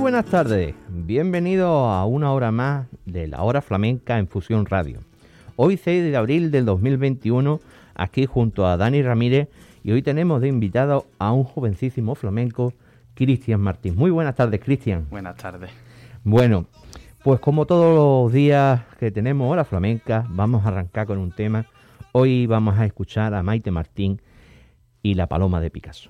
buenas tardes, bienvenidos a una hora más de la Hora Flamenca en Fusión Radio. Hoy 6 de abril del 2021, aquí junto a Dani Ramírez, y hoy tenemos de invitado a un jovencísimo flamenco, Cristian Martín. Muy buenas tardes, Cristian. Buenas tardes. Bueno, pues como todos los días que tenemos Hora Flamenca, vamos a arrancar con un tema. Hoy vamos a escuchar a Maite Martín y La Paloma de Picasso.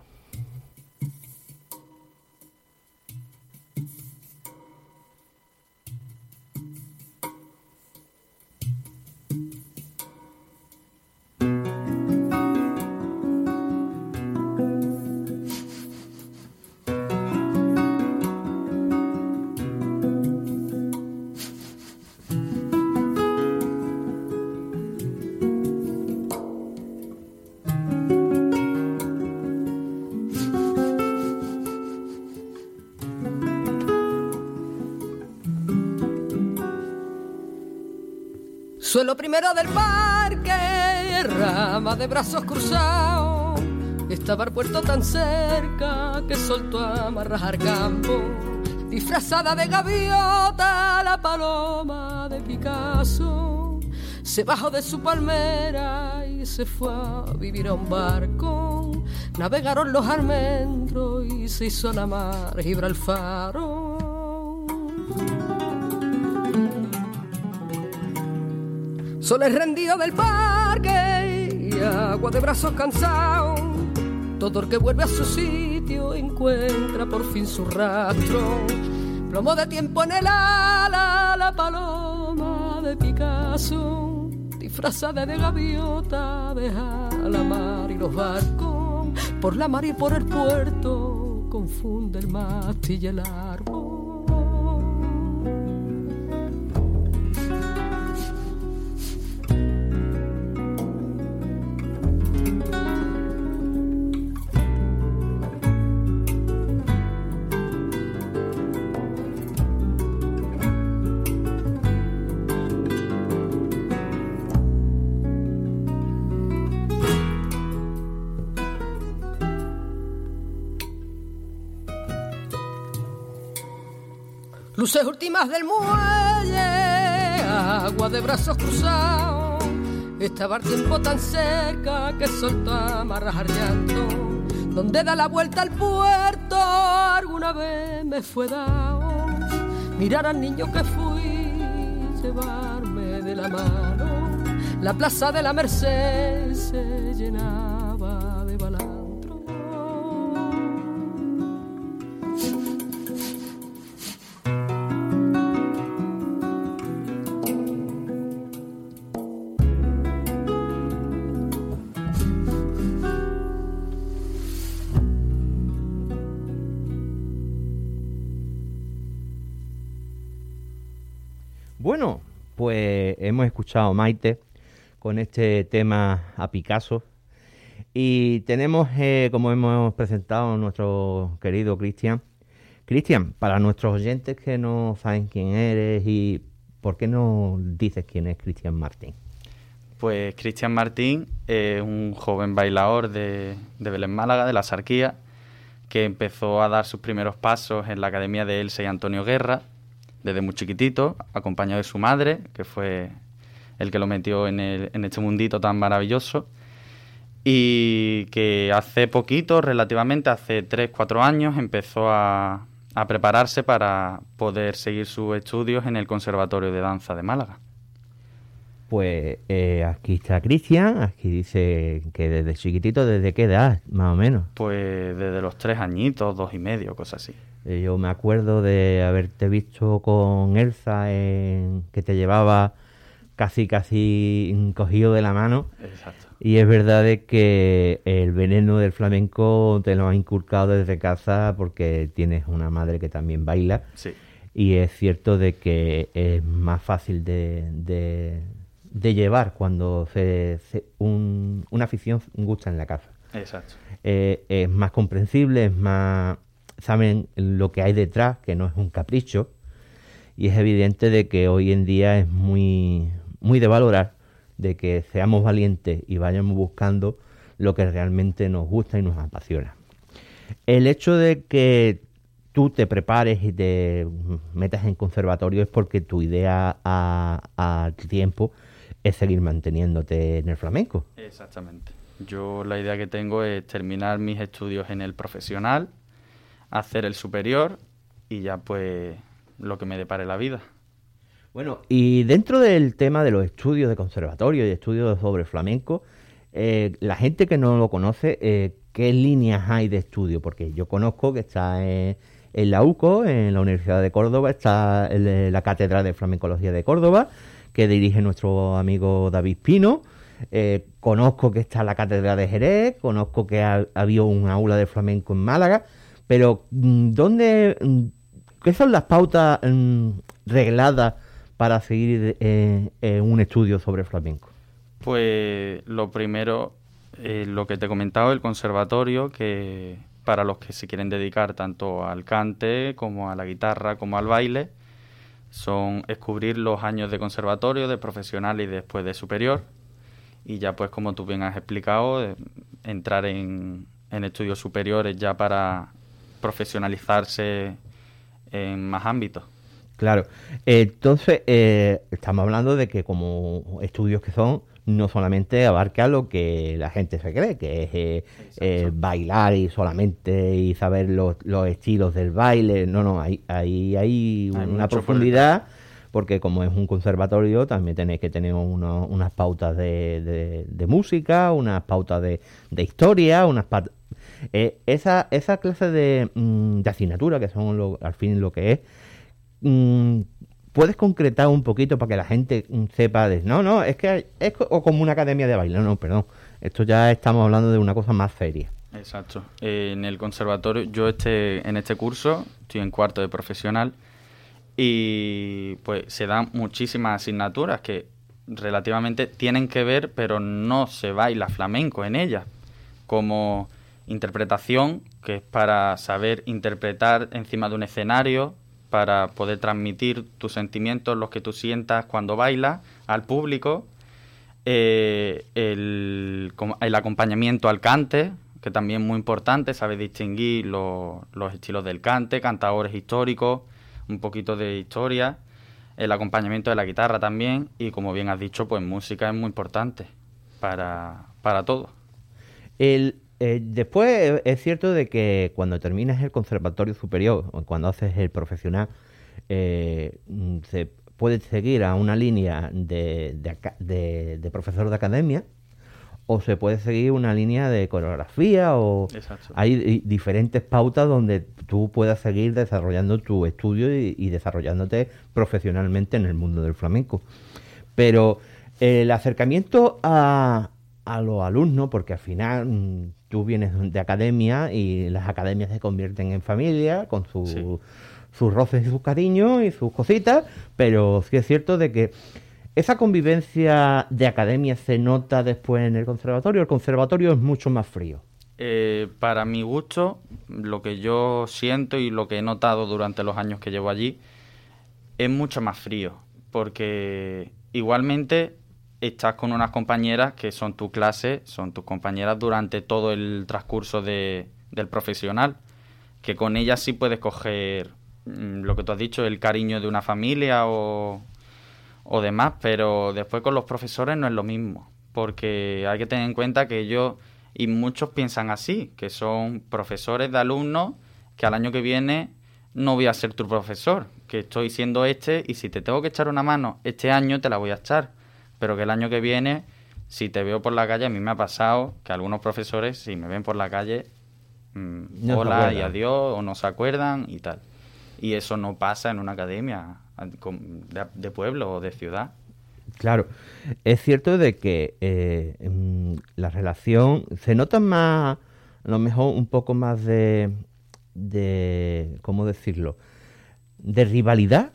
Suelo primero del parque, rama de brazos cruzados. Estaba el puerto tan cerca que soltó a amarrar campo. Disfrazada de gaviota, la paloma de Picasso se bajó de su palmera y se fue a vivir a un barco. Navegaron los almendros y se hizo a la mar Gibraltar. Sol es rendido del parque y agua de brazos cansados. Todo el que vuelve a su sitio encuentra por fin su rastro. Plomo de tiempo en el ala, la paloma de Picasso, disfrazada de gaviota, deja la mar y los barcos. Por la mar y por el puerto confunde el mástil y el árbol. Luces últimas del muelle, agua de brazos cruzados. Estaba el tiempo tan cerca que soltó a amarrar llanto. Donde da la vuelta al puerto, alguna vez me fue dado mirar al niño que fui, llevarme de la mano. La plaza de la Merced se llenaba de balandro. Bueno, pues hemos escuchado a Maite con este tema a Picasso y tenemos, como hemos presentado, a nuestro querido Cristian. Cristian, para nuestros oyentes que no saben quién eres y por qué no dices quién es Cristian Martín. Pues Cristian Martín es un joven bailador de Belén Málaga, de la Sarquía, que empezó a dar sus primeros pasos en la academia de Elsa y Antonio Guerra desde muy chiquitito, acompañado de su madre, que fue el que lo metió en este mundito tan maravilloso, y que hace poquito, relativamente hace 3-4 años, empezó a prepararse para poder seguir sus estudios en el Conservatorio de Danza de Málaga. Pues aquí está Cristian, aquí dice que desde chiquitito, ¿desde qué edad, más o menos? Pues desde los 3 añitos, 2 y medio, cosas así. Yo me acuerdo de haberte visto con Elsa, que te llevaba casi cogido de la mano. Exacto. Y es verdad de que el veneno del flamenco te lo ha inculcado desde casa porque tienes una madre que también baila. Sí. Y es cierto de que es más fácil de llevar cuando una afición gusta en la casa. Exacto. Es más comprensible, es más... saben lo que hay detrás, que no es un capricho, y es evidente de que hoy en día es muy de valorar de que seamos valientes y vayamos buscando lo que realmente nos gusta y nos apasiona. El hecho de que tú te prepares y te metas en conservatorio es porque tu idea al tiempo es seguir manteniéndote en el flamenco. Exactamente. Yo la idea que tengo es terminar mis estudios en el profesional, hacer el superior y ya pues lo que me depare la vida. Bueno, y dentro del tema de los estudios de conservatorio y estudios sobre flamenco, la gente que no lo conoce, ¿qué líneas hay de estudio? Porque yo conozco que está en la UCO, en la Universidad de Córdoba, está la Cátedra de Flamencología de Córdoba, que dirige nuestro amigo David Pino. Conozco que está la Cátedra de Jerez, conozco que había un aula de flamenco en Málaga, pero ¿qué son las pautas regladas para seguir un estudio sobre flamenco? Pues lo primero, lo que te he comentado, el conservatorio, que para los que se quieren dedicar tanto al cante como a la guitarra como al baile, es cubrir los años de conservatorio, de profesional y después de superior. Y ya pues como tú bien has explicado, entrar en estudios superiores ya para profesionalizarse en más ámbitos. Claro, entonces estamos hablando de que como estudios que son, no solamente abarca lo que la gente se cree, que es bailar y solamente y saber los estilos del baile. No, ahí hay una profundidad, porque como es un conservatorio también tenéis que tener unas pautas de música, unas pautas de historia, esa clase de asignatura que son al fin lo que es. ¿Puedes concretar un poquito para que la gente sepa es que es como una academia de baile? No, perdón, esto ya estamos hablando de una cosa más seria. Exacto. En el conservatorio, yo en este curso estoy en cuarto de profesional y pues se dan muchísimas asignaturas que relativamente tienen que ver, pero no se baila flamenco en ellas, como interpretación, que es para saber interpretar encima de un escenario, para poder transmitir tus sentimientos, los que tú sientas cuando bailas, al público. El acompañamiento al cante, que también es muy importante, saber distinguir los estilos del cante, cantadores históricos, un poquito de historia, el acompañamiento de la guitarra también, y como bien has dicho, pues música es muy importante para todo. Después es cierto de que cuando terminas el conservatorio superior o cuando haces el profesional, se puede seguir a una línea de profesor de academia o se puede seguir una línea de coreografía o Exacto. Hay diferentes pautas donde tú puedas seguir desarrollando tu estudio y desarrollándote profesionalmente en el mundo del flamenco. Pero el acercamiento a los alumnos, porque al final tú vienes de academia y las academias se convierten en familia con sus roces y sus cariños y sus cositas, pero sí es cierto de que esa convivencia de academia se nota después en el conservatorio. El conservatorio es mucho más frío. Para mi gusto, lo que yo siento y lo que he notado durante los años que llevo allí es mucho más frío, porque igualmente estás con unas compañeras que son tu clase, son tus compañeras durante todo el transcurso del profesional, que con ellas sí puedes coger lo que tú has dicho, el cariño de una familia o demás, pero después con los profesores no es lo mismo, porque hay que tener en cuenta que ellos, y muchos piensan así, que son profesores de alumnos, que al año que viene no voy a ser tu profesor, que estoy siendo y si te tengo que echar una mano este año te la voy a echar, pero que el año que viene, si te veo por la calle, a mí me ha pasado que algunos profesores, si me ven por la calle, hola y adiós, o no se acuerdan y tal. Y eso no pasa en una academia de pueblo o de ciudad. Claro, es cierto de que la relación se nota más, a lo mejor un poco más de ¿cómo decirlo? De rivalidad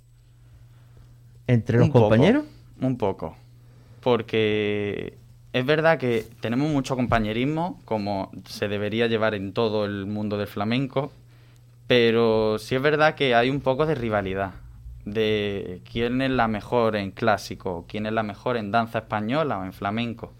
entre los compañeros. Un poco, porque es verdad que tenemos mucho compañerismo, como se debería llevar en todo el mundo del flamenco, pero sí es verdad que hay un poco de rivalidad, de quién es la mejor en clásico, quién es la mejor en danza española o en flamenco.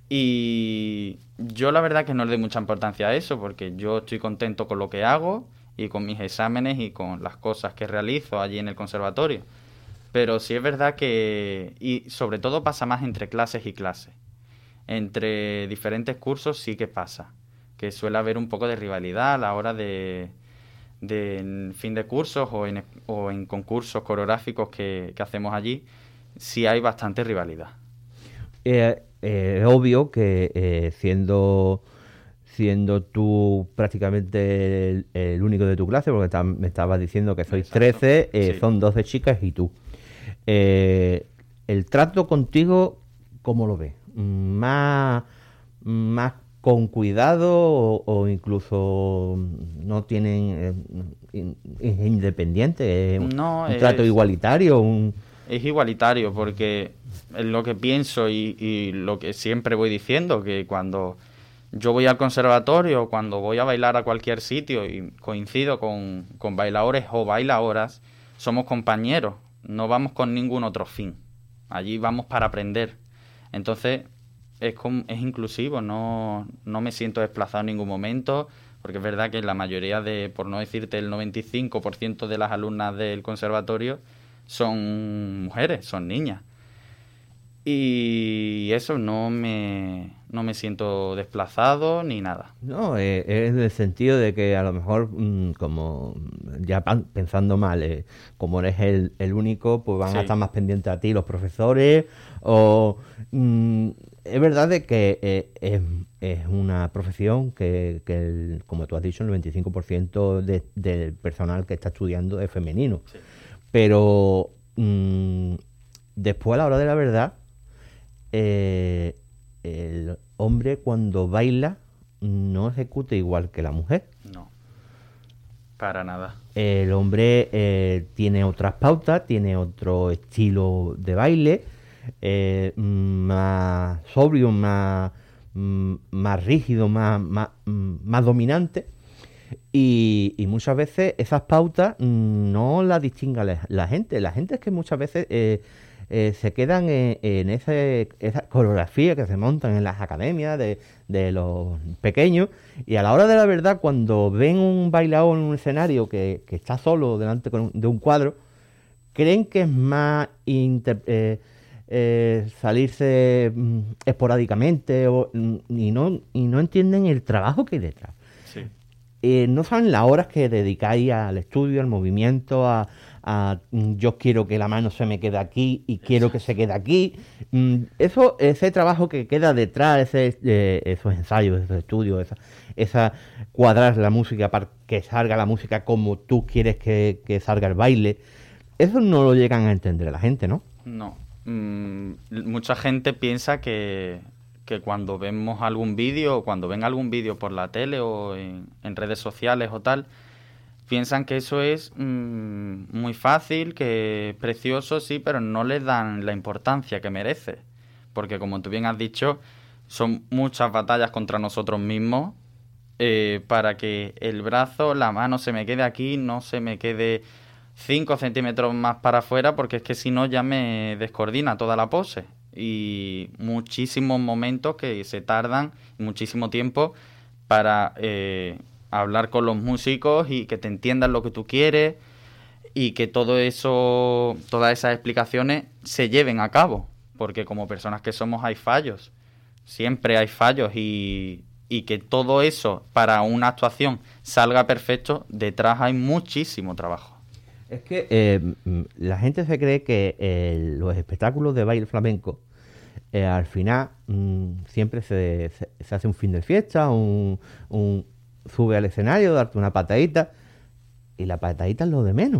Y yo la verdad que no le doy mucha importancia a eso, porque yo estoy contento con lo que hago y con mis exámenes y con las cosas que realizo allí en el conservatorio. Pero sí es verdad que, y sobre todo pasa más entre clases y clases. Entre diferentes cursos sí que pasa, que suele haber un poco de rivalidad a la hora de en fin de cursos o en concursos coreográficos que hacemos allí, sí hay bastante rivalidad. Es obvio que siendo tú prácticamente el único de tu clase, porque me estabas diciendo que sois 13, sí. Son 12 chicas y tú. El trato contigo, ¿cómo lo ves? ¿Más con cuidado o incluso no tienen... es independiente? No, ¿Un trato igualitario? Es igualitario porque es lo que pienso y lo que siempre voy diciendo, que cuando yo voy al conservatorio, cuando voy a bailar a cualquier sitio y coincido con bailadores o bailadoras, somos compañeros, no vamos con ningún otro fin. Allí vamos para aprender. Entonces es inclusivo, no me siento desplazado en ningún momento, porque es verdad que la mayoría por no decirte el 95% de las alumnas del conservatorio son mujeres, son niñas. Y eso no me siento desplazado ni nada. No, es en el sentido de que a lo mejor, como ya pensando mal, como eres el único, pues van a estar más pendientes a ti los profesores. Es verdad de que es una profesión que como tú has dicho, el 95% del personal que está estudiando es femenino. Sí. Pero después, a la hora de la verdad, el hombre cuando baila no ejecuta igual que la mujer. No, para nada. El hombre tiene otras pautas, tiene otro estilo de baile, más sobrio, más rígido, más dominante. Y muchas veces esas pautas no las distingue la gente. La gente es que muchas veces se quedan en esa coreografía que se montan en las academias de los pequeños, y a la hora de la verdad, cuando ven un bailador en un escenario que está solo delante de un cuadro, creen que es más salirse esporádicamente y no entienden el trabajo que hay detrás. Sí. No saben las horas que dedicáis al estudio, al movimiento, a yo quiero que la mano se me quede aquí y quiero que se quede aquí. Ese trabajo que queda detrás, esos ensayos, esos estudios, esa cuadrar la música para que salga la música como tú quieres que salga el baile, eso no lo llegan a entender la gente, ¿no? No. Mucha gente piensa que cuando vemos algún vídeo, o cuando ven algún vídeo por la tele o en redes sociales o tal, piensan que eso es muy fácil, que es precioso, sí, pero no le dan la importancia que merece. Porque, como tú bien has dicho, son muchas batallas contra nosotros mismos para que el brazo, la mano se me quede aquí, no se me quede 5 centímetros más para afuera, porque es que si no ya me descoordina toda la pose. Y muchísimos momentos que se tardan, muchísimo tiempo para hablar con los músicos y que te entiendan lo que tú quieres y que todo eso, todas esas explicaciones se lleven a cabo, porque como personas que somos hay fallos, siempre hay fallos, y que todo eso para una actuación salga perfecto, detrás hay muchísimo trabajo. Es que la gente se cree que los espectáculos de baile flamenco al final siempre se hace un fin de fiesta, sube al escenario, darte una patadita, y la patadita es lo de menos.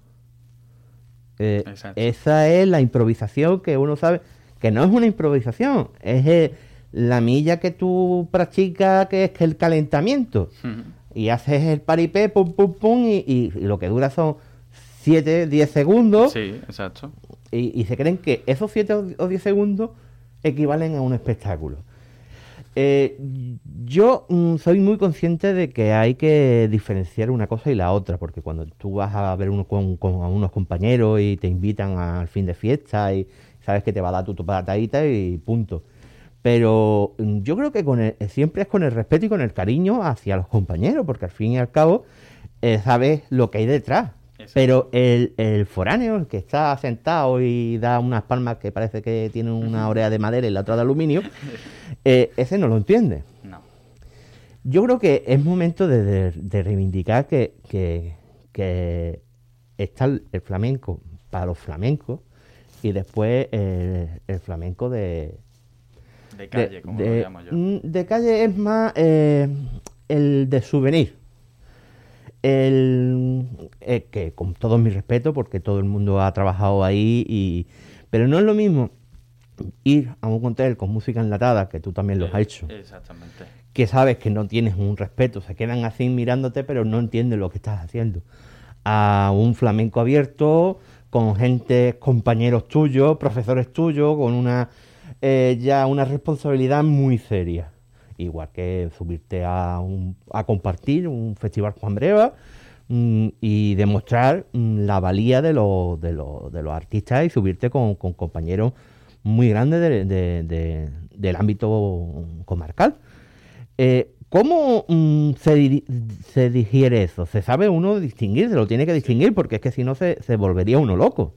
Esa es la improvisación que uno sabe, que no es una improvisación, es la milla que tú practicas, que es que el calentamiento. Y haces el paripé, pum, pum, pum, y lo que dura son 7, 10 segundos. Sí, exacto. Y se creen que esos 7 o 10 segundos equivalen a un espectáculo. Yo soy muy consciente de que hay que diferenciar una cosa y la otra, porque cuando tú vas a ver con unos compañeros y te invitan al fin de fiesta y sabes que te va a dar tu patadita y punto. Pero yo creo que siempre es con el respeto y con el cariño hacia los compañeros, porque al fin y al cabo sabes lo que hay detrás. Exacto. Pero el foráneo, el que está sentado y da unas palmas que parece que tiene una oreja de madera y la otra de aluminio, ese no lo entiende. No. Yo creo que es momento de reivindicar que está el flamenco para los flamencos y después el flamenco De calle, como lo llamo yo. de calle es más el de souvenir. Que con todo mi respeto, porque todo el mundo ha trabajado ahí, pero no es lo mismo ir a un hotel con música enlatada, que tú también lo has hecho, Exactamente. que sabes que no tienes un respeto, se quedan así mirándote, pero no entienden lo que estás haciendo, a un flamenco abierto, con gente, compañeros tuyos, profesores tuyos, con una responsabilidad muy seria. Igual que subirte a compartir un festival Juan Breva y demostrar la valía de los artistas y subirte con compañeros muy grandes del ámbito comarcal. ¿Cómo se digiere eso? ¿Se sabe uno distinguir? Se lo tiene que distinguir, porque es que si no se volvería uno loco.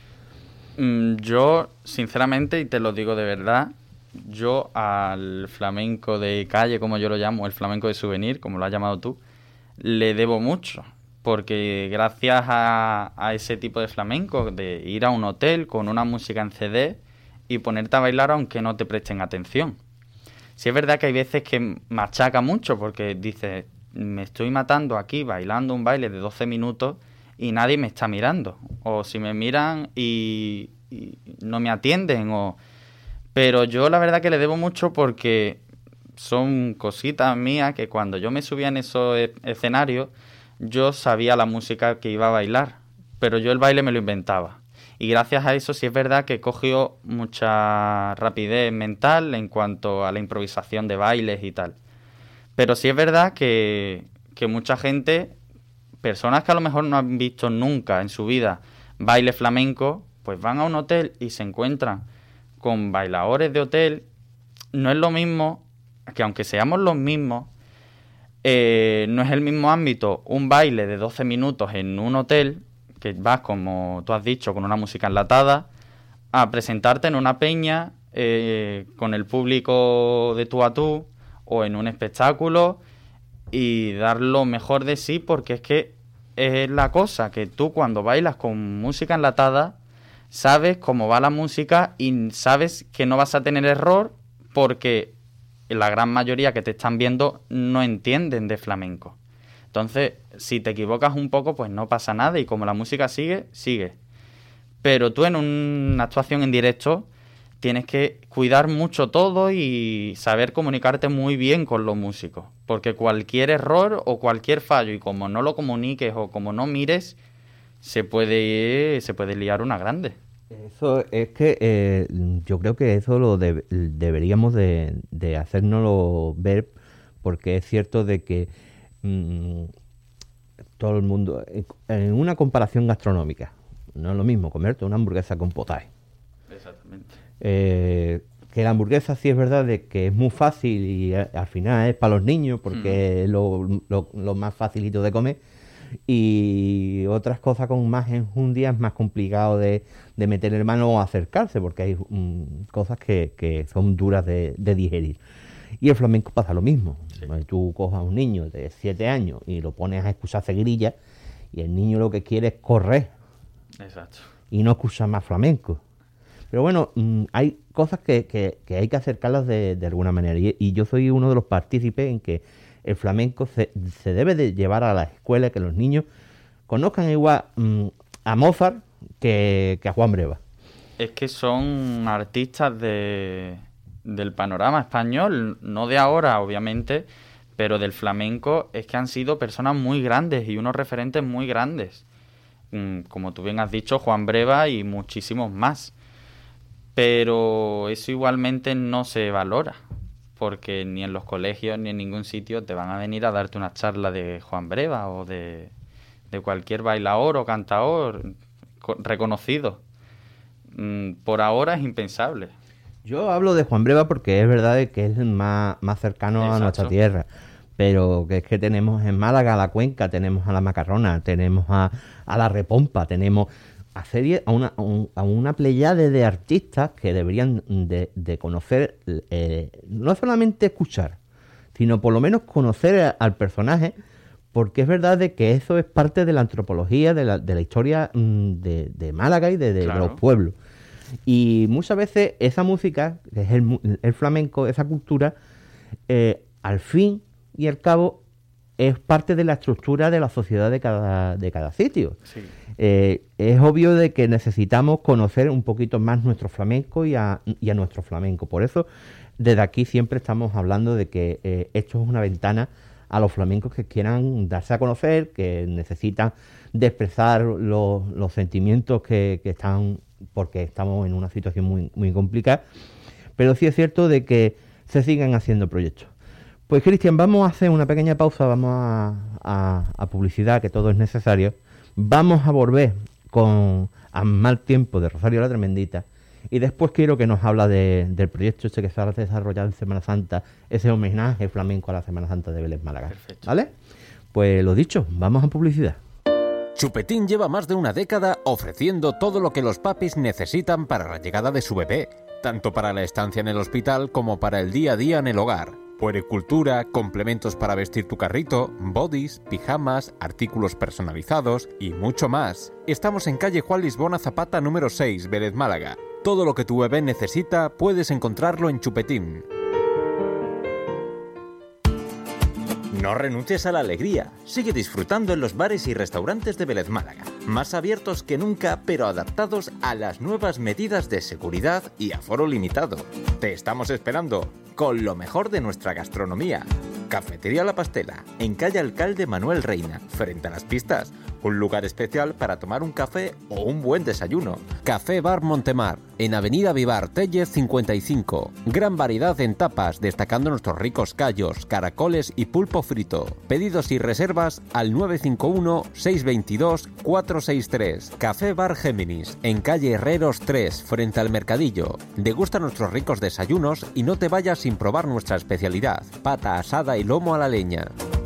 Yo, sinceramente, y te lo digo de verdad, yo al flamenco de calle, como yo lo llamo, el flamenco de souvenir, como lo has llamado tú, le debo mucho. Porque gracias a ese tipo de flamenco, de ir a un hotel con una música en CD y ponerte a bailar aunque no te presten atención. Sí es verdad que hay veces que machaca mucho porque dices, me estoy matando aquí bailando un baile de 12 minutos y nadie me está mirando. O si me miran y no me atienden. Pero yo la verdad que le debo mucho porque son cositas mías que cuando yo me subía en esos escenarios yo sabía la música que iba a bailar, pero yo el baile me lo inventaba. Y gracias a eso sí es verdad que cogió mucha rapidez mental en cuanto a la improvisación de bailes y tal. Pero sí es verdad que mucha gente, personas que a lo mejor no han visto nunca en su vida baile flamenco, pues van a un hotel y se encuentran con bailadores de hotel. No es lo mismo, que aunque seamos los mismos, no es el mismo ámbito un baile de 12 minutos en un hotel, que vas, como tú has dicho, con una música enlatada, a presentarte en una peña con el público de tú a tú o en un espectáculo y dar lo mejor de sí, porque es que es la cosa, que tú cuando bailas con música enlatada sabes cómo va la música y sabes que no vas a tener error porque la gran mayoría que te están viendo no entienden de flamenco. Entonces, si te equivocas un poco, pues no pasa nada y como la música sigue, sigue. Pero tú en una actuación en directo tienes que cuidar mucho todo y saber comunicarte muy bien con los músicos, porque cualquier error o cualquier fallo, y como no lo comuniques o como no mires, se puede liar una grande. Eso es que yo creo que eso lo deberíamos de hacérnoslo ver, porque es cierto de que todo el mundo, en una comparación gastronómica, no es lo mismo comerte una hamburguesa con potaje. Exactamente. Que la hamburguesa sí es verdad de que es muy fácil y al final es para los niños porque es lo más facilito de comer, y otras cosas con más enjundia es más complicado de meter en mano o acercarse porque hay cosas que son duras de digerir. Y el flamenco pasa lo mismo. Sí. Tú cojas a un niño de 7 años y lo pones a escuchar seguirilla y el niño lo que quiere es correr. Exacto. Y no escuchar más flamenco. Pero bueno, hay cosas que hay que acercarlas de alguna manera. Y yo soy uno de los partícipes en que el flamenco se debe de llevar a la escuela, que los niños conozcan igual a Mozart que a Juan Breva. Es que son artistas del panorama español, no de ahora, obviamente, pero del flamenco. Es que han sido personas muy grandes y unos referentes muy grandes. Como tú bien has dicho, Juan Breva y muchísimos más. Pero eso igualmente no se valora, porque ni en los colegios ni en ningún sitio te van a venir a darte una charla de Juan Breva o de cualquier bailaor o cantaor reconocido. Por ahora es impensable. Yo hablo de Juan Breva porque es verdad que es el más cercano a nuestra tierra. pero que es que tenemos en Málaga a la cuenca, tenemos a la macarrona, tenemos a la repompa, tenemos a una pleyade de artistas que deberían de conocer, no solamente escuchar, sino por lo menos conocer al personaje, porque es verdad de que eso es parte de la antropología, de la historia de Málaga y de Claro. los pueblos. Y muchas veces esa música, que es el flamenco, esa cultura, al fin y al cabo, es parte de la estructura de la sociedad de cada sitio. Sí. Es obvio de que necesitamos conocer un poquito más nuestro flamenco y a nuestro flamenco. Por eso, desde aquí siempre estamos hablando de que esto es una ventana a los flamencos que quieran darse a conocer, que necesitan de expresar los sentimientos que están, porque estamos en una situación muy, muy complicada. Pero sí es cierto de que se siguen haciendo proyectos. Pues Cristian, vamos a hacer una pequeña pausa, vamos a publicidad, que todo es necesario. Vamos a volver con A Mal Tiempo de Rosario la Tremendita y después quiero que nos habla del proyecto este que se ha desarrollado en Semana Santa, ese homenaje flamenco a la Semana Santa de Vélez Málaga. Perfecto. ¿Vale? Pues lo dicho, vamos a publicidad. Chupetín lleva más de una década ofreciendo todo lo que los papis necesitan para la llegada de su bebé, tanto para la estancia en el hospital como para el día a día en el hogar. Puericultura, complementos para vestir tu carrito, bodys, pijamas, artículos personalizados y mucho más. Estamos en calle Juan Lisbona Zapata número 6, Vélez Málaga. Todo lo que tu bebé necesita puedes encontrarlo en Chupetín. No renuncies a la alegría. Sigue disfrutando en los bares y restaurantes de Vélez Málaga. Más abiertos que nunca, pero adaptados a las nuevas medidas de seguridad y aforo limitado. Te estamos esperando con lo mejor de nuestra gastronomía. Cafetería La Pastela, en calle Alcalde Manuel Reina, frente a las pistas. Un lugar especial para tomar un café o un buen desayuno. Café Bar Montemar, en avenida Vivar Tellez 55. Gran variedad en tapas, destacando nuestros ricos callos, caracoles y pulpo frito. Pedidos y reservas al 951-622-463. Café Bar Géminis, en calle Herreros 3, frente al Mercadillo. Degusta nuestros ricos desayunos y no te vayas sin probar nuestra especialidad, pata asada y lomo a la leña.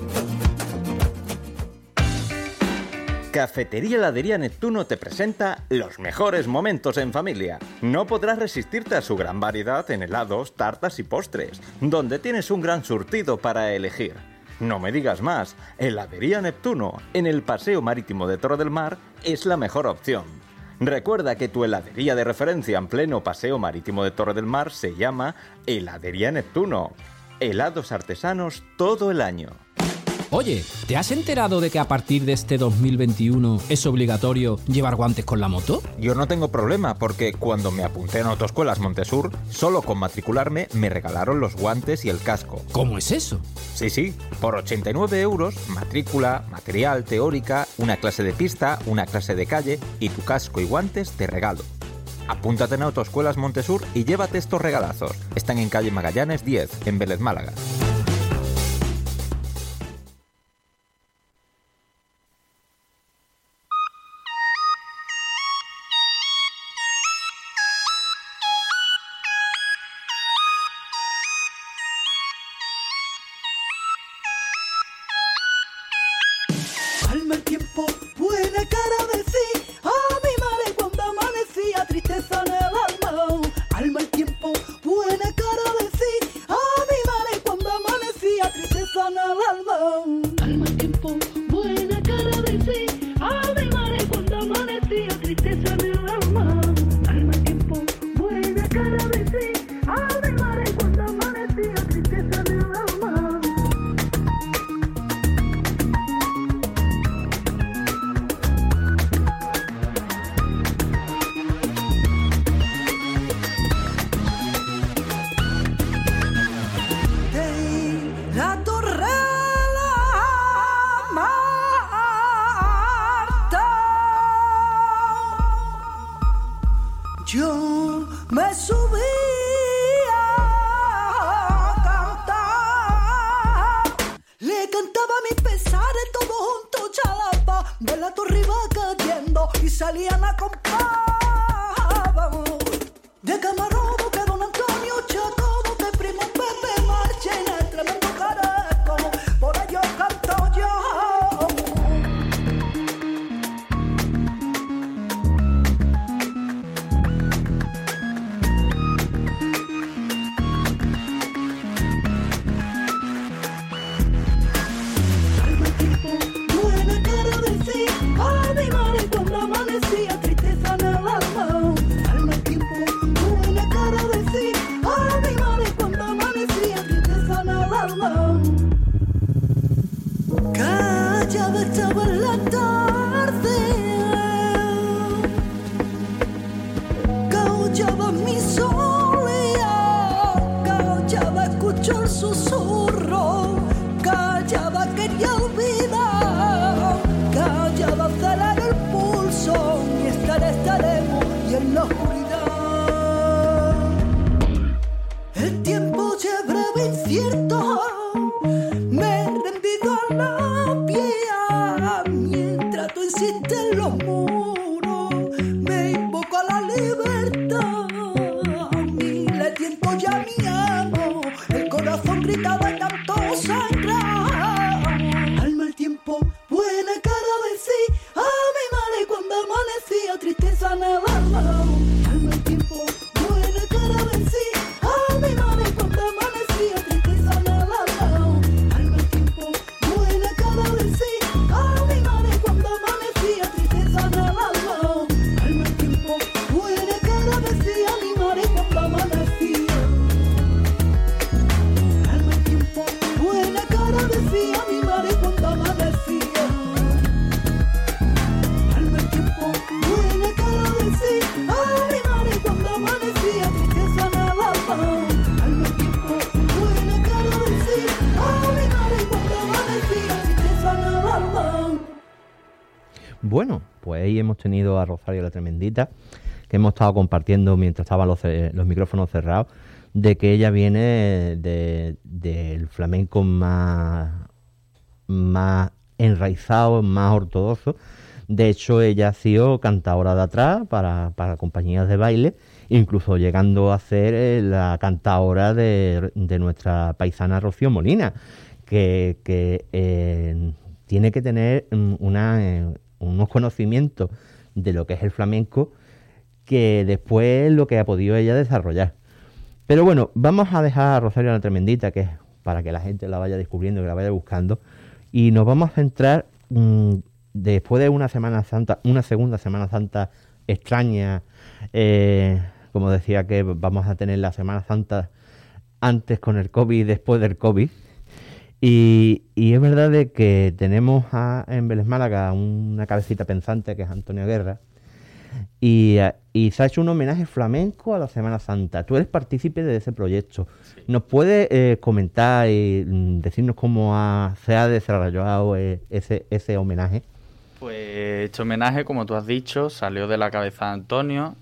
Cafetería Heladería Neptuno te presenta los mejores momentos en familia. No podrás resistirte a su gran variedad en helados, tartas y postres, donde tienes un gran surtido para elegir. No me digas más, Heladería Neptuno, en el Paseo Marítimo de Torre del Mar, es la mejor opción. Recuerda que tu heladería de referencia en pleno Paseo Marítimo de Torre del Mar se llama Heladería Neptuno. Helados artesanos todo el año. Oye, ¿te has enterado de que a partir de este 2021 es obligatorio llevar guantes con la moto? Yo no tengo problema porque cuando me apunté en Autoescuelas Montesur, solo con matricularme me regalaron los guantes y el casco. ¿Cómo es eso? Sí, por 89 euros, matrícula, material, teórica, una clase de pista, una clase de calle y tu casco y guantes te regalo. Apúntate en Autoescuelas Montesur y llévate estos regalazos. Están en calle Magallanes 10, en Vélez Málaga. Calma el tiempo, buena cara decir a mi madre cuando amanecía, tristeza en el alma. Calma el tiempo, buena cara decir a mi madre cuando amanecía, tristeza en el alma. Calma el tiempo, buena cara decir a mi madre cuando amanecía, tristeza en el alma. Calma el tiempo, buena cara decir a mi madre cuando amanecía, tristeza en el alma. La torre la Marta. Yo me subí a cantar. Le cantaba mis pesares todos juntos, chalapa. De la torre iba cayendo y salían a compás. De Camarobo que don Antonio Chacobo, que primo Pepe Marchena, el tremendo caraco. alma. Callada estaba en la tarde, callada mi soledad, callada escucho el susurro, callada quería olvidar, callada acelerar el pulso y estaremos y en la oscuridad. El tiempo ya breve incierto, me he rendido a la piedad, mientras tú insistes en los muros, me invoco a la libertad. Mi latiento ya mi amo, el corazón grita de tanto sangrar. Alma el tiempo, buena cara de sí, a mi madre cuando amanecía, tristeza en el alma. Alma el tiempo, buena cara de sí, a mi madre cuando amanecía, tristeza en el alma. Alma el tiempo, buena cara de sí, a mi madre cuando amanecía, tristeza en el alma. Alma el tiempo, buena cara de sí, a mi madre cuando amanecía. Alma el tiempo, buena cara de sí, a mi madre cuando amanecía. Alma el tiempo, buena cara de sí, a mi madre cuando amanecía, tristeza en el alma. Alma el tiempo, buena cara de sí, a mi madre cuando amanecía, tristeza en el alma. Bueno, pues ahí hemos tenido a Rosario la Tremendita, que hemos estado compartiendo mientras estaban los micrófonos cerrados, de que ella viene del flamenco más enraizado, más ortodoxo. De hecho, ella ha sido cantadora de atrás para compañías de baile, incluso llegando a ser la cantadora de nuestra paisana Rocío Molina, que tiene que tener unos conocimientos de lo que es el flamenco, que después es lo que ha podido ella desarrollar. Pero bueno, vamos a dejar a Rosario la Tremendita, que es para que la gente la vaya descubriendo, que la vaya buscando, y nos vamos a centrar después de una Semana Santa, una segunda Semana Santa extraña, como decía, que vamos a tener la Semana Santa antes con el COVID y después del COVID. Y es verdad de que tenemos en Vélez Málaga una cabecita pensante, que es Antonio Guerra, y se ha hecho un homenaje flamenco a la Semana Santa. Tú eres partícipe de ese proyecto. Sí. ¿Nos puedes comentar y decirnos cómo se ha desarrollado ese homenaje? Pues este homenaje, como tú has dicho, salió de la cabeza de Antonio,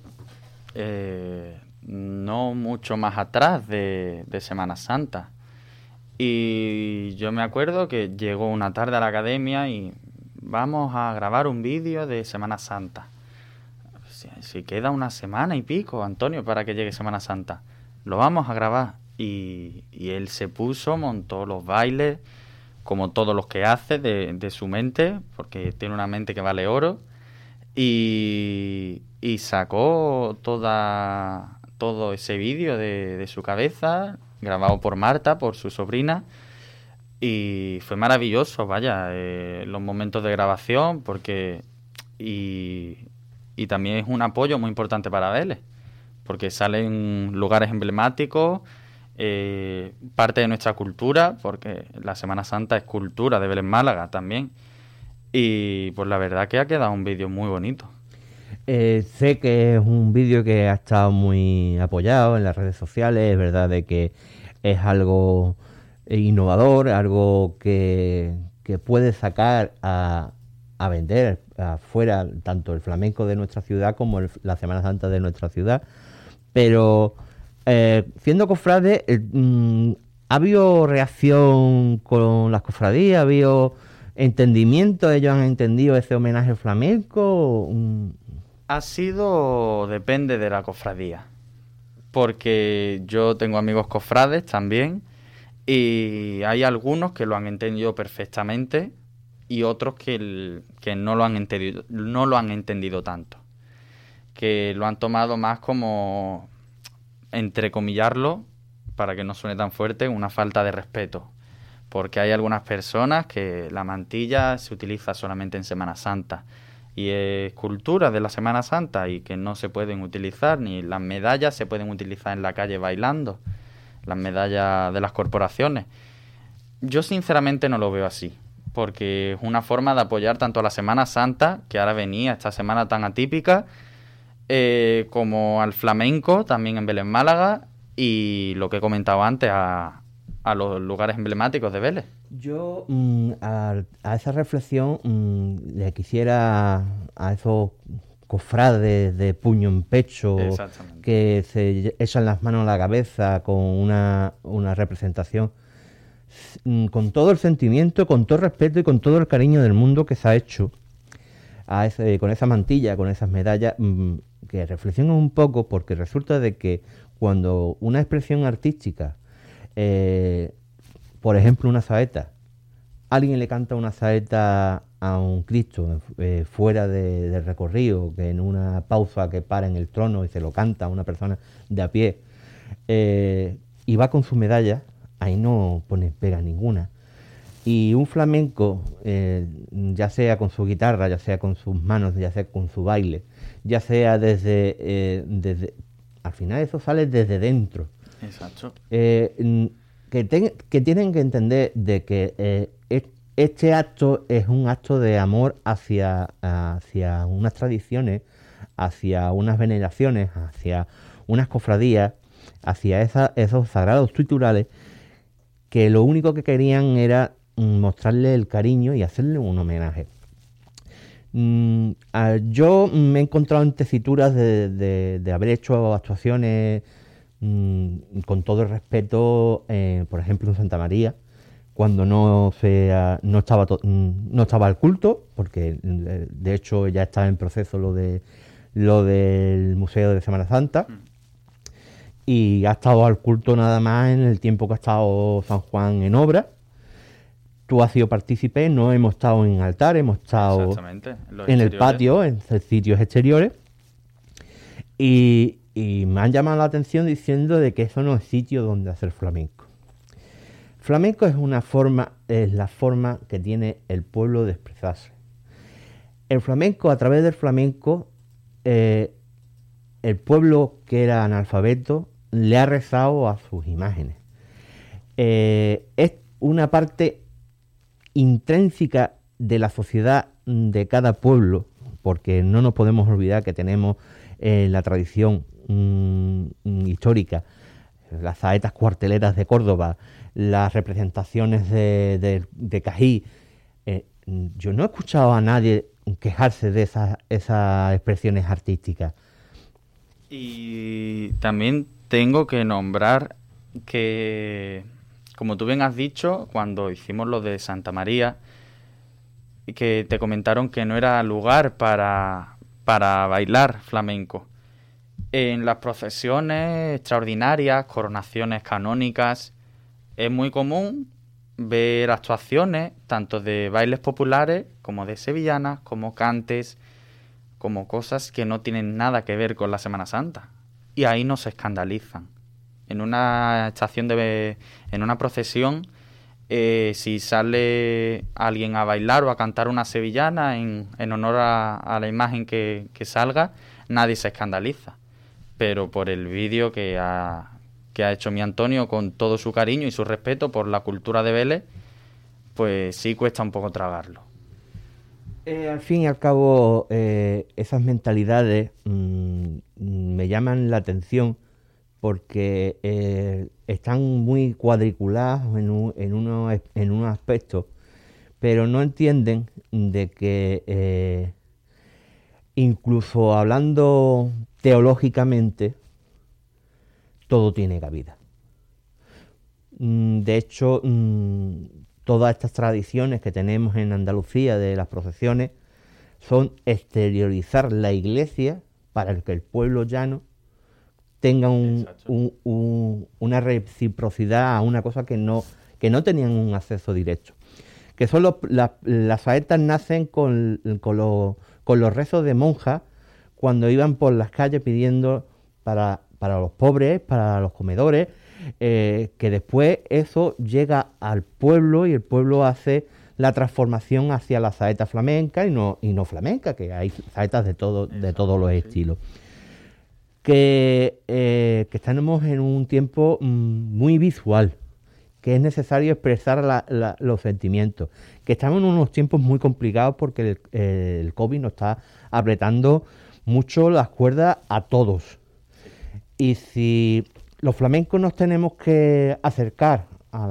no mucho más atrás de Semana Santa. Y yo me acuerdo que llegó una tarde a la academia y vamos a grabar un vídeo de Semana Santa. Si queda una semana y pico, Antonio, para que llegue Semana Santa, lo vamos a grabar. Y él se puso, montó los bailes, como todos los que hace de su mente, porque tiene una mente que vale oro, y sacó todo ese vídeo de su cabeza, grabado por Marta, por su sobrina, y fue maravilloso, vaya, los momentos de grabación, porque y también es un apoyo muy importante para Vélez, porque salen lugares emblemáticos, parte de nuestra cultura, porque la Semana Santa es cultura de Vélez Málaga también, y pues la verdad que ha quedado un vídeo muy bonito. Sé que es un vídeo que ha estado muy apoyado en las redes sociales, es verdad de que es algo innovador, algo que puede sacar a vender afuera tanto el flamenco de nuestra ciudad como la Semana Santa de nuestra ciudad. Pero siendo cofrade, ¿ha habido reacción con las cofradías? ¿Ha habido entendimiento? ¿Ellos han entendido ese homenaje flamenco? Depende de la cofradía, porque yo tengo amigos cofrades también y hay algunos que lo han entendido perfectamente y otros que no lo han entendido tanto, que lo han tomado más como, entrecomillarlo, para que no suene tan fuerte, una falta de respeto, porque hay algunas personas que la mantilla se utiliza solamente en Semana Santa y es cultura de la Semana Santa y que no se pueden utilizar, ni las medallas se pueden utilizar en la calle bailando, las medallas de las corporaciones. Yo sinceramente no lo veo así, porque es una forma de apoyar tanto a la Semana Santa, que ahora venía esta semana tan atípica, como al flamenco, también en Vélez Málaga, y lo que he comentado antes, a los lugares emblemáticos de Vélez. Yo a esa reflexión le quisiera a esos cofrades de puño en pecho que se echan las manos a la cabeza con una representación con todo el sentimiento, con todo el respeto y con todo el cariño del mundo que se ha hecho con esa mantilla, con esas medallas, que reflexionen un poco, porque resulta de que cuando una expresión artística, por ejemplo una saeta, alguien le canta una saeta a un Cristo fuera del recorrido, que en una pausa que para en el trono y se lo canta a una persona de a pie, y va con su medalla, ahí no pone pega ninguna. Y un flamenco, ya sea con su guitarra, ya sea con sus manos, ya sea con su baile, ya sea desde al final eso sale desde dentro. Exacto. Que tienen que entender de que este acto es un acto de amor hacia unas tradiciones, hacia unas veneraciones, hacia unas cofradías, hacia esos sagrados culturales, que lo único que querían era mostrarle el cariño y hacerle un homenaje. Yo me he encontrado en tesituras de haber hecho actuaciones con todo el respeto, por ejemplo en Santa María, cuando no estaba el culto, porque de hecho ya está en proceso lo del Museo de Semana Santa, y ha estado al culto nada más en el tiempo que ha estado San Juan en obra. Tú has sido partícipe, no hemos estado en altar, hemos estado en el patio, en sitios exteriores, y me han llamado la atención diciendo de que eso no es sitio donde hacer flamenco. Flamenco es la forma que tiene el pueblo de expresarse. El flamenco, a través del flamenco, el pueblo que era analfabeto le ha rezado a sus imágenes. Es una parte intrínseca de la sociedad de cada pueblo, porque no nos podemos olvidar que tenemos la tradición histórica, las saetas cuarteleras de Córdoba, las representaciones de Cají. Yo no he escuchado a nadie quejarse de esas expresiones artísticas. Y también tengo que nombrar que, como tú bien has dicho, cuando hicimos lo de Santa María, que te comentaron que no era lugar para bailar flamenco. En las procesiones extraordinarias, coronaciones canónicas, es muy común ver actuaciones tanto de bailes populares como de sevillanas, como cantes, como cosas que no tienen nada que ver con la Semana Santa. Y ahí no se escandalizan. En una en una procesión, si sale alguien a bailar o a cantar una sevillana en honor a la imagen que salga, nadie se escandaliza. Pero por el vídeo que ha hecho mi Antonio con todo su cariño y su respeto por la cultura de Vélez, pues sí cuesta un poco tragarlo. Al fin y al cabo, esas mentalidades me llaman la atención porque están muy cuadriculadas en unos aspectos, pero no entienden de que incluso hablando teológicamente, todo tiene cabida. De hecho, todas estas tradiciones que tenemos en Andalucía de las procesiones son exteriorizar la iglesia para que el pueblo llano tenga una reciprocidad a una cosa que no tenían un acceso directo. Que son las saetas nacen con los rezos de monjas cuando iban por las calles pidiendo para los pobres, para los comedores, que después eso llega al pueblo y el pueblo hace la transformación hacia la saeta flamenca y no flamenca, que hay saetas de todos los estilos. Que estamos en un tiempo muy visual, que es necesario expresar los sentimientos, que estamos en unos tiempos muy complicados porque el COVID nos está apretando mucho las cuerdas a todos. Y si los flamencos nos tenemos que acercar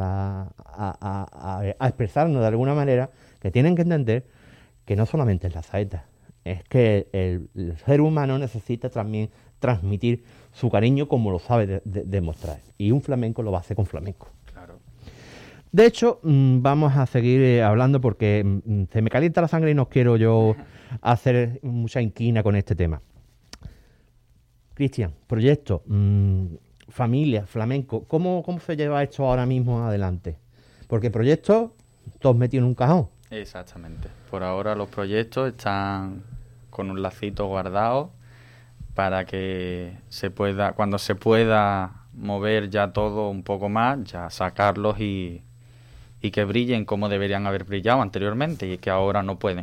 a expresarnos de alguna manera, que tienen que entender que no solamente es la saeta, es que el ser humano necesita también transmitir su cariño como lo sabe demostrar. Y un flamenco lo va a hacer con flamenco. Claro. De hecho, vamos a seguir hablando porque se me calienta la sangre y no quiero yo hacer mucha inquina con este tema. Cristian, proyecto, familia, flamenco, ¿cómo se lleva esto ahora mismo adelante? Porque proyectos, todos metidos en un cajón. Exactamente. Por ahora los proyectos están con un lacito guardado para que cuando se pueda mover ya todo un poco más, ya sacarlos y que brillen como deberían haber brillado anteriormente y que ahora no pueden.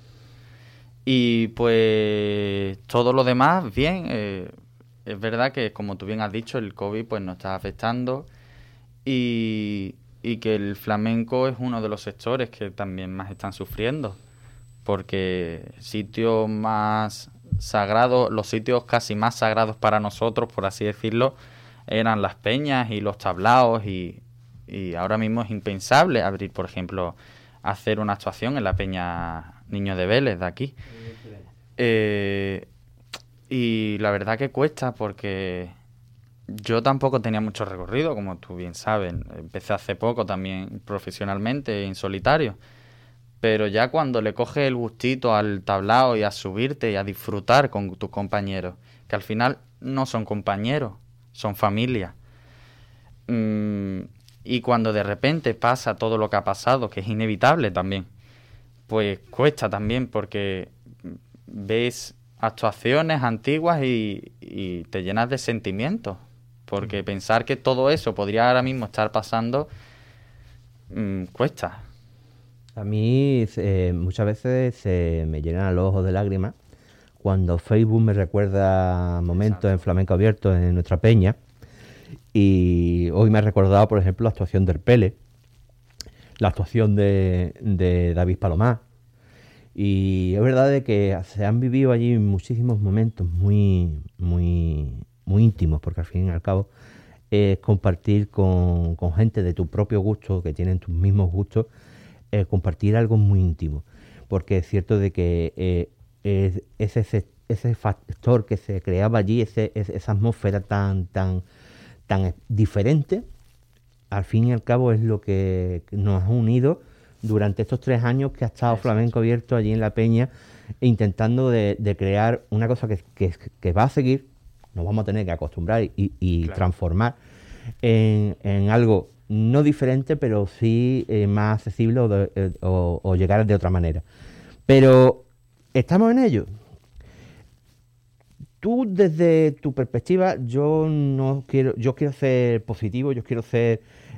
Y pues todo lo demás, bien. Es verdad que, como tú bien has dicho, el COVID pues nos está afectando y que el flamenco es uno de los sectores que también más están sufriendo, porque sitios más sagrados, los sitios casi más sagrados para nosotros, por así decirlo, eran las peñas y los tablaos y ahora mismo es impensable abrir, por ejemplo, hacer una actuación en la Peña Niño de Vélez de aquí. Y la verdad que cuesta porque yo tampoco tenía mucho recorrido, como tú bien sabes. Empecé hace poco también profesionalmente, en solitario. Pero ya cuando le coges el gustito al tablao y a subirte y a disfrutar con tus compañeros, que al final no son compañeros, son familia. Y cuando de repente pasa todo lo que ha pasado, que es inevitable también, pues cuesta también porque ves actuaciones antiguas y te llenas de sentimientos, porque pensar que todo eso podría ahora mismo estar pasando cuesta. A mí muchas veces se me llenan los ojos de lágrimas cuando Facebook me recuerda momentos en Flamenco Abierto en nuestra peña, y hoy me ha recordado, por ejemplo, la actuación del Pele, la actuación de David Palomar. Y es verdad de que se han vivido allí muchísimos momentos muy íntimos, porque al fin y al cabo es compartir con gente de tu propio gusto, que tienen tus mismos gustos, compartir algo muy íntimo. Porque es cierto de que ese factor que se creaba allí, esa atmósfera tan diferente, al fin y al cabo es lo que nos ha unido durante estos 3 años que ha estado Flamenco Abierto allí en la peña, intentando de crear una cosa que va a seguir, nos vamos a tener que acostumbrar y claro, transformar en algo no diferente, pero sí más accesible o llegar de otra manera. Pero estamos en ello. Tú, desde tu perspectiva, yo quiero ser positivo, yo quiero ser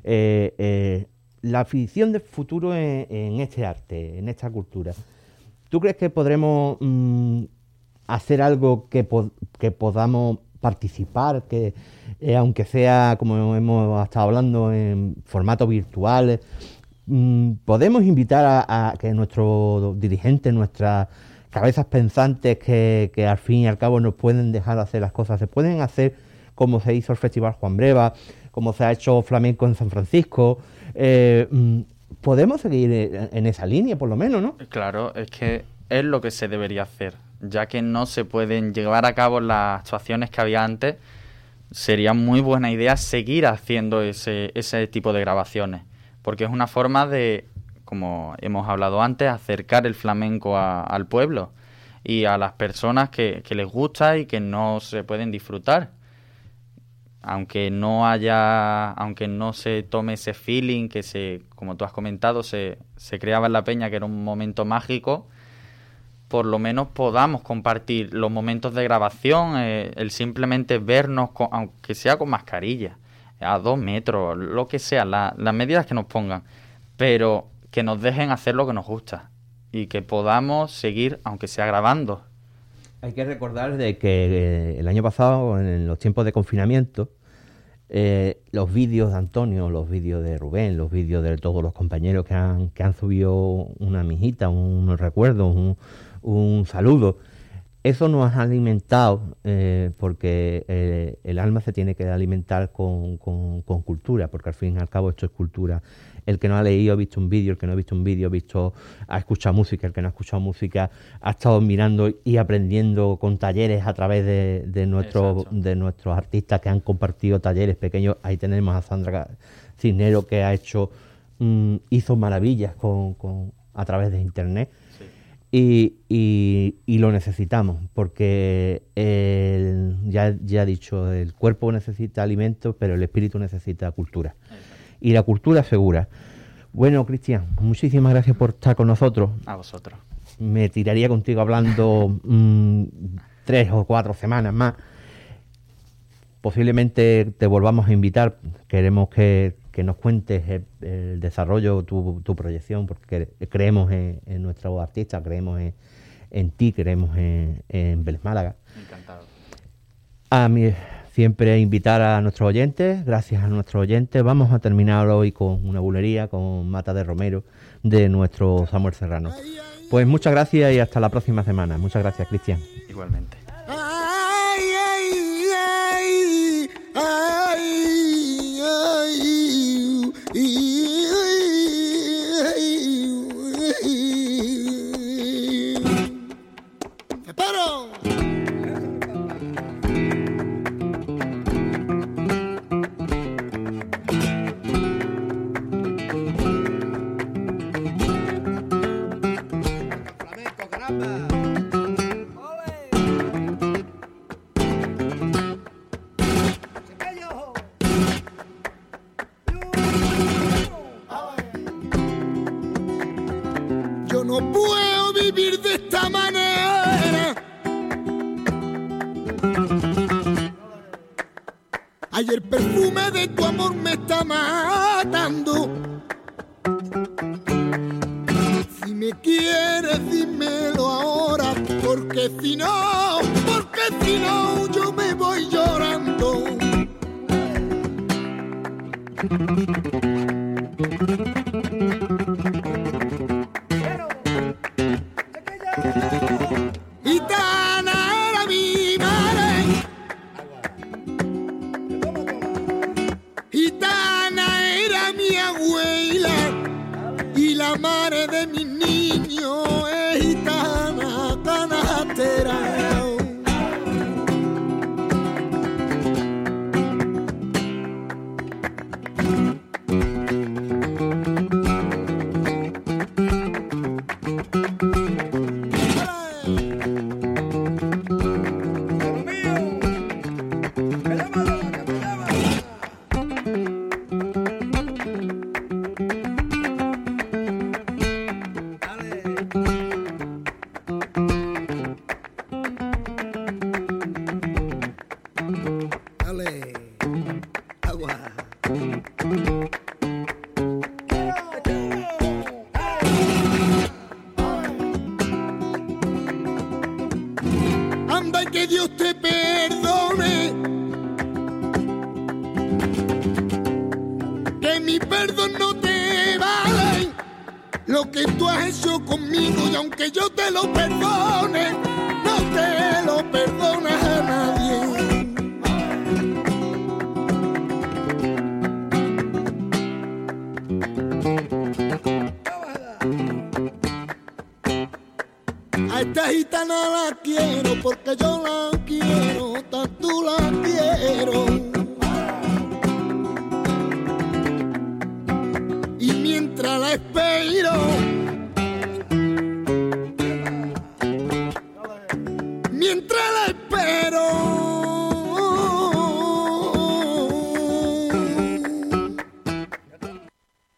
la afición del futuro en este arte, en esta cultura. ¿Tú crees que podremos hacer algo que podamos participar, que aunque sea, como hemos estado hablando, en formato virtual, podemos invitar a que nuestros dirigentes, nuestras cabezas pensantes que al fin y al cabo nos pueden dejar hacer las cosas, se pueden hacer como se hizo el Festival Juan Breva, como se ha hecho flamenco en San Francisco? Podemos seguir en esa línea, por lo menos, ¿no? Claro, es que es lo que se debería hacer, ya que no se pueden llevar a cabo las actuaciones que había antes. Sería muy buena idea seguir haciendo ese tipo de grabaciones, porque es una forma de, como hemos hablado antes, acercar el flamenco al pueblo y a las personas que les gusta y que no se pueden disfrutar. Aunque no se tome ese feeling que como tú has comentado, se creaba en la peña, que era un momento mágico, por lo menos podamos compartir los momentos de grabación, el simplemente vernos, aunque sea con mascarilla, a 2 metros, lo que sea, las medidas que nos pongan, pero que nos dejen hacer lo que nos gusta y que podamos seguir, aunque sea grabando. Hay que recordar de que el año pasado, en los tiempos de confinamiento, los vídeos de Antonio, los vídeos de Rubén, los vídeos de todos los compañeros que han subido una mijita, un recuerdo, un saludo, eso nos ha alimentado, porque el alma se tiene que alimentar con cultura, porque al fin y al cabo esto es cultura. El que no ha leído ha visto un vídeo, el que no ha visto un vídeo ha escuchado música, el que no ha escuchado música ha estado mirando y aprendiendo con talleres a través de nuestros artistas que han compartido talleres pequeños. Ahí tenemos a Sandra Cisnero, que hizo maravillas a través de internet. Sí. Y lo necesitamos, porque ya he dicho, el cuerpo necesita alimentos, pero el espíritu necesita cultura. Y la cultura segura. Bueno, Cristian, muchísimas gracias por estar con nosotros. A vosotros. Me tiraría contigo hablando 3 o 4 semanas más. Posiblemente te volvamos a invitar. Queremos que nos cuentes el desarrollo, tu proyección, porque creemos en nuestros artistas, creemos en ti, creemos en Vélez Málaga. Encantado. A mí siempre invitar a nuestros oyentes, gracias a nuestros oyentes. Vamos a terminar hoy con una bulería, con Mata de Romero, de nuestro Samuel Serrano. Pues muchas gracias y hasta la próxima semana. Muchas gracias, Cristian. Igualmente. No puedo vivir de esta manera. Ay, el perfume de tu amor me está matando. Si me quieres, dímelo ahora, porque si no yo me voy llorando. Gitana era mi madre, gitana era mi abuela, y la madre de mis niños es gitana canastera. Anda y que Dios te perdone, que mi perdón no te vale lo que tú has hecho conmigo, y aunque yo te lo perdone, no te lo perdonas a nadie. A esta gitana la quiero porque yo la quiero, tanto la quiero. Y mientras la espero,